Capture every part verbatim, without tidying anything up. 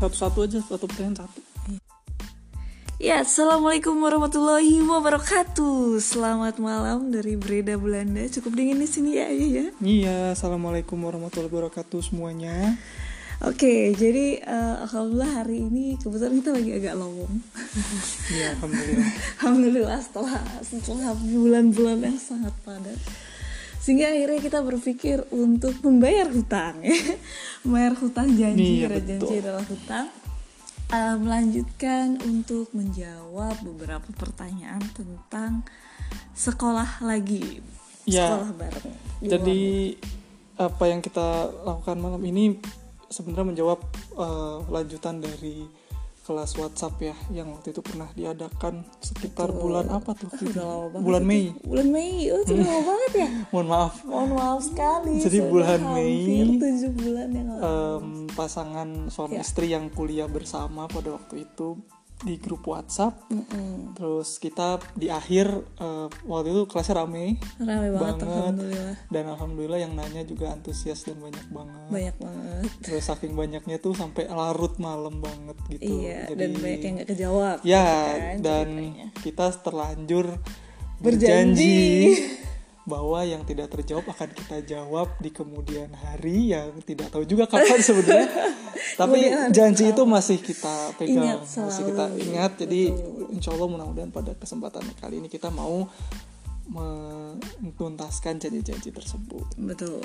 Satu-satu aja, satu pertanyaan satu. Ya, assalamualaikum warahmatullahi wabarakatuh. Selamat malam dari Breda, Belanda. Cukup dingin di sini ya, ya. Iya, assalamualaikum warahmatullahi wabarakatuh semuanya. Oke, jadi uh, alhamdulillah hari ini kebetulan kita lagi agak lowong. Iya, alhamdulillah. Alhamdulillah setelah setelah bulan-bulan yang sangat padat. Sehingga akhirnya kita berpikir untuk membayar hutang, ya. Membayar hutang janji, Iya, karena janji adalah hutang. Uh, melanjutkan untuk menjawab beberapa pertanyaan tentang sekolah lagi, ya, sekolah bareng. Jadi apa yang kita lakukan malam ini sebenarnya menjawab uh, lanjutan dari kelas WhatsApp ya, yang waktu itu pernah diadakan sekitar Betul. bulan apa tuh? Oh, bulan Mei. Bulan Mei, oh sudah lama banget ya. Mohon maaf. Mohon maaf sekali. Jadi bulan Mei. tujuh bulan yang lalu. Um, pasangan suami ya. istri yang kuliah bersama pada waktu itu di grup WhatsApp. Mm-mm. Terus kita di akhir uh, waktu itu kelasnya rame, rame banget, banget alhamdulillah. Dan alhamdulillah yang nanya juga antusias dan banyak banget. Banyak banget. Terus saking banyaknya tuh sampai larut malam banget gitu. Iya. Jadi, dan banyak yang nggak kejawab. Ya. Kan, dan ceritanya. kita terlanjur berjanji. berjanji bahwa yang tidak terjawab akan kita jawab di kemudian hari, yang tidak tahu juga kapan sebenarnya. Tapi janji itu masih kita pegang, ingat masih kita ingat. Jadi Betul. insya Allah mudah-mudahan pada kesempatan kali ini kita mau menuntaskan janji-janji tersebut. Betul.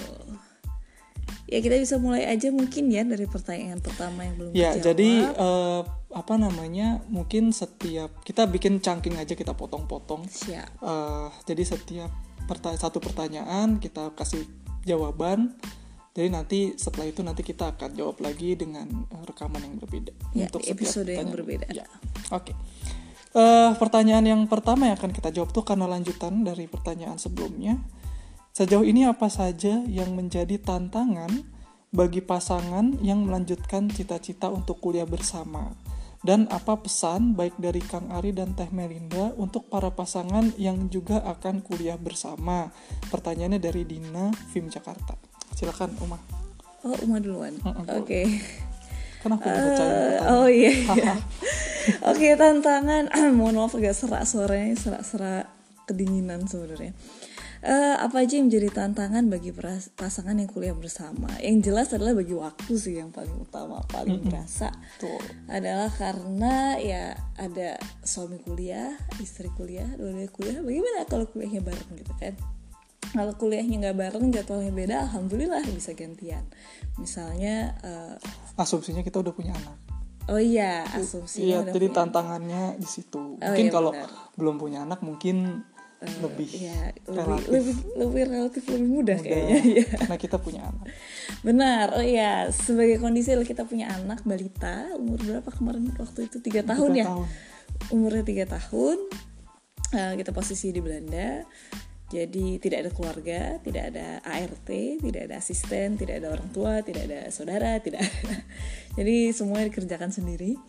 Ya kita bisa mulai aja mungkin ya dari pertanyaan pertama yang belum ya, dijawab. Jadi uh, apa namanya, mungkin setiap kita bikin chunking aja, kita potong-potong. Siap. Uh, jadi setiap perta- satu pertanyaan kita kasih jawaban. Jadi nanti setelah itu nanti kita akan jawab lagi dengan uh, rekaman yang berbeda ya, untuk episode yang berbeda. Ya. Oke. Okay. Uh, pertanyaan yang pertama yang akan kita jawab tuh karena lanjutan dari pertanyaan sebelumnya. Sejauh ini apa saja yang menjadi tantangan bagi pasangan yang melanjutkan cita-cita untuk kuliah bersama? Dan apa pesan baik dari Kang Ari dan Teh Melinda untuk para pasangan yang juga akan kuliah bersama? Pertanyaannya dari Dina, Vim Jakarta. Silakan Uma. Oh, Uma duluan. Uh, Oke. Okay. Kenapa uh, bacain pertanyaan? Oh iya. iya. Oke, okay, tantangan. Mohon maaf agak serak suaranya, serak-serak kedinginan sebenarnya. Uh, apa aja yang menjadi tantangan bagi pasangan yang kuliah bersama? Yang jelas adalah bagi waktu sih yang paling utama, paling mm-hmm. berasa. Tuh. Adalah karena ya ada suami kuliah, istri kuliah, dua-duanya kuliah. Bagaimana kalau kuliahnya bareng gitu kan? Kalau kuliahnya nggak bareng, jadwalnya beda, alhamdulillah bisa gantian. Misalnya uh, asumsinya kita udah punya anak. Oh iya, asumsinya. Iya, jadi tantangannya di situ. Mungkin oh, iya, kalau benar. belum punya anak mungkin Uh, lebih, ya, relatif. lebih lebih lebih relatif lebih mudah, mudah kayaknya ya. Karena kita punya anak. Benar, oh iya, sebagai kondisi kita punya anak balita, umur berapa kemarin waktu itu tiga tahun ya, tahun. umurnya tiga tahun, uh, kita posisi di Belanda, jadi tidak ada keluarga, tidak ada A R T, tidak ada asisten, tidak ada orang tua, tidak ada saudara, tidak ada, jadi semuanya dikerjakan sendiri.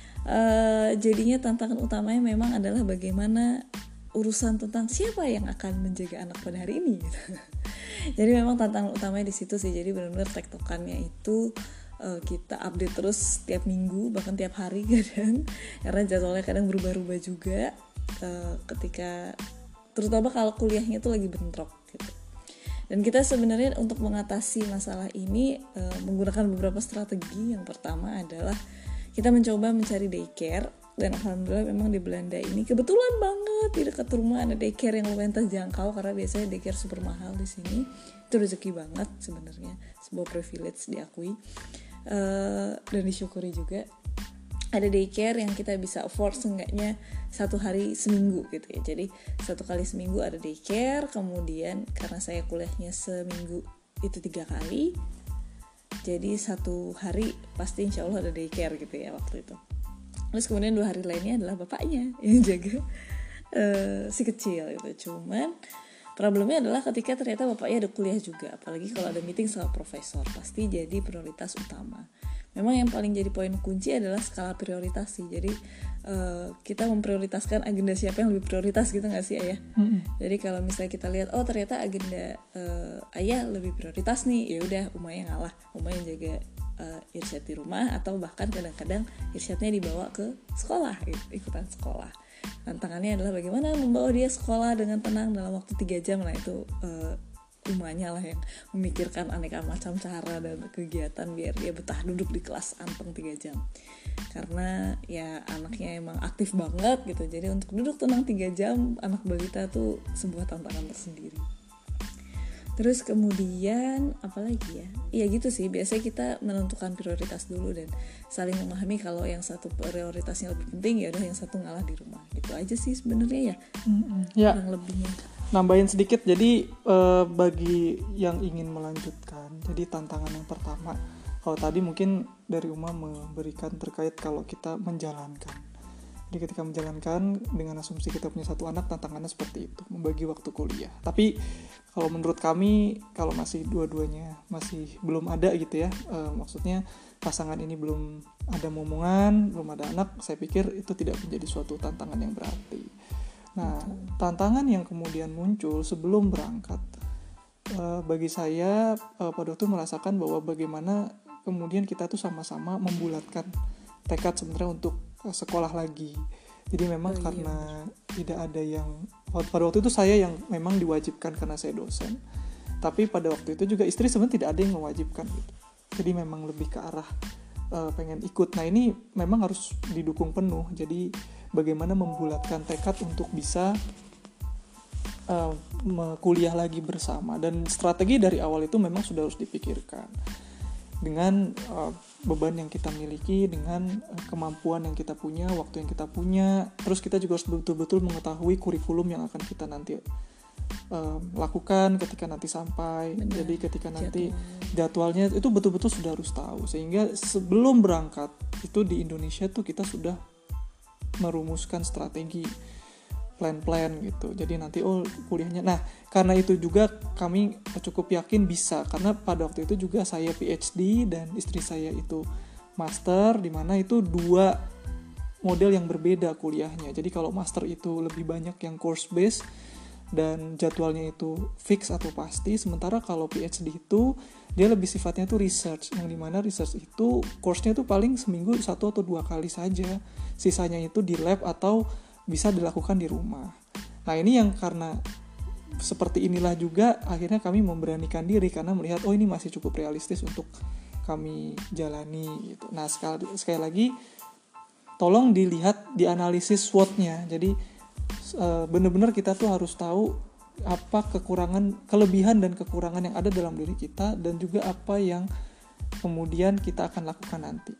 Uh, jadinya tantangan utamanya memang adalah bagaimana urusan tentang siapa yang akan menjaga anak pada hari ini gitu. Jadi memang tantangan utamanya di situ sih. Jadi benar-benar tektokannya itu uh, kita update terus tiap minggu, bahkan tiap hari kadang, karena jadwalnya kadang berubah-ubah juga uh, ketika terutama kalau kuliahnya itu lagi bentrok gitu. Dan kita sebenarnya untuk mengatasi masalah ini uh, menggunakan beberapa strategi. Yang pertama adalah kita mencoba mencari daycare. Dan alhamdulillah memang di Belanda ini kebetulan banget di dekat rumah ada daycare yang lumayan terjangkau, karena biasanya daycare super mahal di sini. Itu rezeki banget sebenarnya, sebuah privilege diakui uh, dan disyukuri juga. Ada daycare yang kita bisa afford seenggaknya satu hari seminggu gitu ya. Jadi satu kali seminggu ada daycare. Kemudian karena saya kuliahnya seminggu itu tiga kali, jadi satu hari pasti insya Allah ada daycare gitu ya waktu itu. Terus kemudian dua hari lainnya adalah bapaknya yang jaga uh, si kecil gitu. Cuman problemnya adalah ketika ternyata bapaknya ada kuliah juga, apalagi kalau ada meeting sama profesor, pasti jadi prioritas utama. Memang yang paling jadi poin kunci adalah skala prioritas sih. Jadi uh, kita memprioritaskan agenda siapa yang lebih prioritas gitu nggak sih ayah? Mm-hmm. Jadi kalau misalnya kita lihat, oh ternyata agenda uh, ayah lebih prioritas nih, ya udah Uma yang ngalah, Uma yang jaga uh, irsyad di rumah, atau bahkan kadang-kadang irsyadnya dibawa ke sekolah, ikutan sekolah. Tantangannya adalah bagaimana membawa dia sekolah dengan tenang dalam waktu tiga jam. Nah itu uh, umanya lah yang memikirkan aneka macam cara dan kegiatan biar dia betah duduk di kelas anteng tiga jam. Karena ya anaknya emang aktif banget gitu, jadi untuk duduk tenang tiga jam anak balita tuh sebuah tantangan tersendiri. Terus kemudian apa lagi ya? Iya gitu sih, biasanya kita menentukan prioritas dulu dan saling memahami kalau yang satu prioritasnya lebih penting, ya udah yang satu ngalah di rumah. Gitu aja sih sebenarnya ya. Mm-hmm. Ya. Yang lebihnya. Nambahin sedikit, jadi eh, bagi yang ingin melanjutkan, jadi tantangan yang pertama, kalau tadi mungkin dari Uma memberikan terkait kalau kita menjalankan. Jadi ketika menjalankan dengan asumsi kita punya satu anak, tantangannya seperti itu, membagi waktu kuliah. Tapi kalau menurut kami, kalau masih dua-duanya masih belum ada gitu ya, eh, maksudnya pasangan ini belum ada momongan, belum ada anak, saya pikir itu tidak menjadi suatu tantangan yang berarti. Nah, tantangan yang kemudian muncul sebelum berangkat, eh, bagi saya eh, pada waktu merasakan bahwa bagaimana kemudian kita tuh sama-sama membulatkan tekad sebenarnya untuk sekolah lagi. Jadi memang oh, iya, karena bener. tidak ada yang, pada waktu itu saya yang memang diwajibkan karena saya dosen, tapi pada waktu itu juga istri sebenarnya tidak ada yang mewajibkan gitu. Jadi memang lebih ke arah uh, pengen ikut. Nah ini memang harus didukung penuh. Jadi bagaimana membulatkan tekad untuk bisa uh, kuliah lagi bersama, dan strategi dari awal itu memang sudah harus dipikirkan dengan uh, beban yang kita miliki, dengan uh, kemampuan yang kita punya, waktu yang kita punya. Terus kita juga harus betul-betul mengetahui kurikulum yang akan kita nanti uh, lakukan ketika nanti sampai. Benar. Jadi ketika nanti Jadwal. jadwalnya itu betul-betul sudah harus tahu, sehingga sebelum berangkat itu di Indonesia tuh kita sudah merumuskan strategi, plan-plan gitu. Jadi nanti oh kuliahnya. Nah, karena itu juga kami cukup yakin bisa, karena pada waktu itu juga saya P H D dan istri saya itu master, di mana itu dua model yang berbeda kuliahnya. Jadi kalau master itu lebih banyak yang course based dan jadwalnya itu fix atau pasti, sementara kalau P H D itu dia lebih sifatnya itu research, yang dimana research itu course-nya itu paling seminggu satu atau dua kali saja, sisanya itu di lab atau bisa dilakukan di rumah. Nah ini yang karena seperti inilah juga akhirnya kami memberanikan diri, karena melihat oh ini masih cukup realistis untuk kami jalani gitu. Nah sekali, sekali lagi tolong dilihat, dianalisis SWOT-nya. Jadi e, benar-benar kita tuh harus tahu apa kekurangan, kelebihan dan kekurangan yang ada dalam diri kita, dan juga apa yang kemudian kita akan lakukan nanti.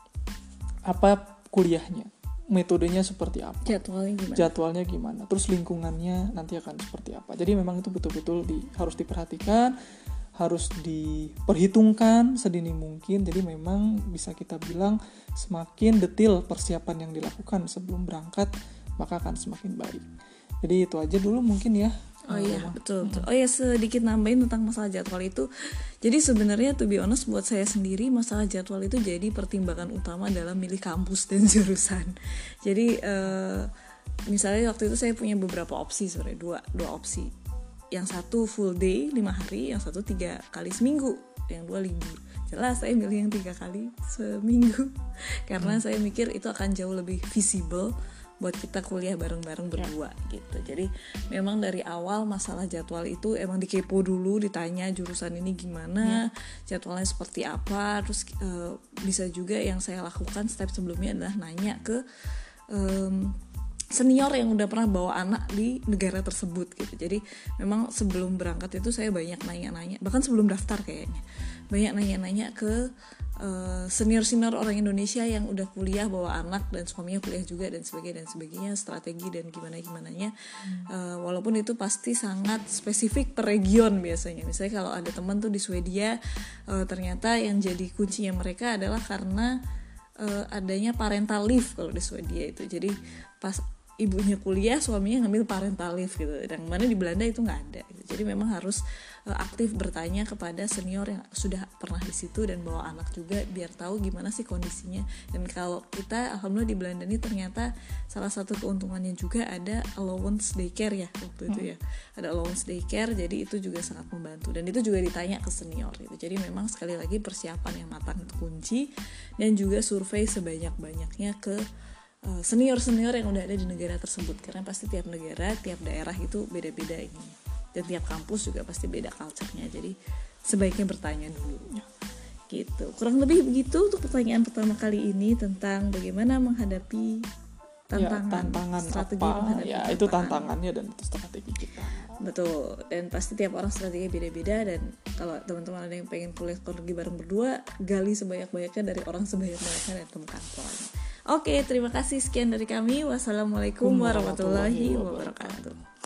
Apa kuliahnya, metodenya seperti apa, jadwalnya gimana, jadwalnya gimana, terus lingkungannya nanti akan seperti apa. Jadi memang itu betul-betul di, harus diperhatikan, harus diperhitungkan sedini mungkin. Jadi memang bisa kita bilang semakin detail persiapan yang dilakukan sebelum berangkat, maka akan semakin baik. Jadi itu aja dulu mungkin ya. Oh iya betul, betul. Oh ya sedikit nambahin tentang masalah jadwal itu. Jadi sebenarnya to be honest buat saya sendiri masalah jadwal itu jadi pertimbangan utama dalam milih kampus dan jurusan. Jadi uh, misalnya waktu itu saya punya beberapa opsi sebenarnya, dua dua opsi. Yang satu full day lima hari, yang satu tiga kali seminggu, yang dua libur. Jelas saya milih yang tiga kali seminggu karena hmm. saya mikir itu akan jauh lebih visible buat kita kuliah bareng-bareng berdua ya. Gitu. Jadi memang dari awal masalah jadwal itu emang dikepo dulu, ditanya jurusan ini gimana, ya. jadwalnya seperti apa. Terus uh, bisa juga yang saya lakukan step sebelumnya adalah nanya ke um, senior yang udah pernah bawa anak di negara tersebut gitu. Jadi memang sebelum berangkat itu saya banyak nanya-nanya, bahkan sebelum daftar kayaknya banyak nanya-nanya ke uh, senior-senior orang Indonesia yang udah kuliah bawa anak dan suaminya kuliah juga dan sebagainya dan sebagainya, strategi dan gimana-gimananya. hmm. uh, walaupun itu pasti sangat spesifik per region biasanya. Misalnya kalau ada teman tuh di Swedia, uh, ternyata yang jadi kuncinya mereka adalah karena uh, adanya parental leave kalau di Swedia itu. Jadi pas ibunya kuliah, suaminya ngambil parental leave gitu. Dan mana di Belanda itu nggak ada gitu. Jadi memang harus uh, aktif bertanya kepada senior yang sudah pernah di situ dan bawa anak juga biar tahu gimana sih kondisinya. Dan kalau kita alhamdulillah di Belanda ini ternyata salah satu keuntungannya juga ada allowance daycare ya waktu itu ya. Ada allowance daycare, jadi itu juga sangat membantu dan itu juga ditanya ke senior gitu. Jadi memang sekali lagi persiapan yang matang itu kunci dan juga survei sebanyak-banyaknya ke senior-senior yang udah ada di negara tersebut, karena pasti tiap negara, tiap daerah itu beda-beda ini, dan tiap kampus juga pasti beda culture-nya. Jadi sebaiknya bertanya dulu. Gitu. Kurang lebih begitu untuk pertanyaan pertama kali ini tentang bagaimana menghadapi tantangan, ya, tantangan strategi apa, menghadapi ya tantangan. Itu tantangannya dan itu strategi kita. Betul, dan pasti tiap orang strateginya beda-beda. Dan kalau teman-teman ada yang pengen kuliah teknologi bareng berdua, gali sebanyak-banyaknya dari orang sebanyak-banyaknya dan temukan polanya. Oke, terima kasih, sekian dari kami. Wassalamualaikum warahmatullahi wabarakatuh.